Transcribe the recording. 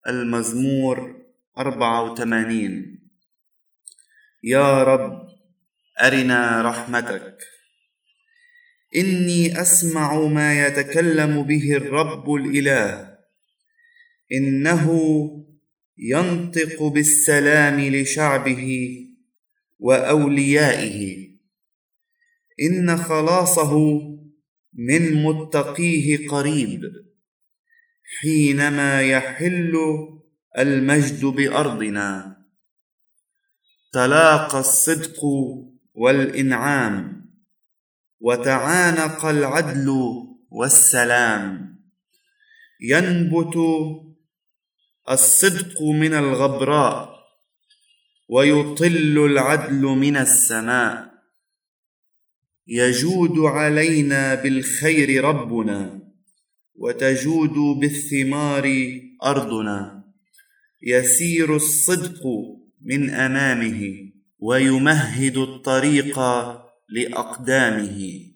المزمور 84. يا رب أرنا رحمتك. إني أسمع ما يتكلم به الرب الإله، إنه ينطق بالسلام لشعبه وأوليائه، إن خلاصه من متقيه قريب، حينما يحل المجد بأرضنا. تلاقى الصدق والإنعام، وتعانق العدل والسلام. ينبت الصدق من الغبراء، ويطل العدل من السماء. يجود علينا بالخير ربنا، وتجود بالثمار أرضنا. يسير الصدق من أمامه، ويمهد الطريق لأقدامه.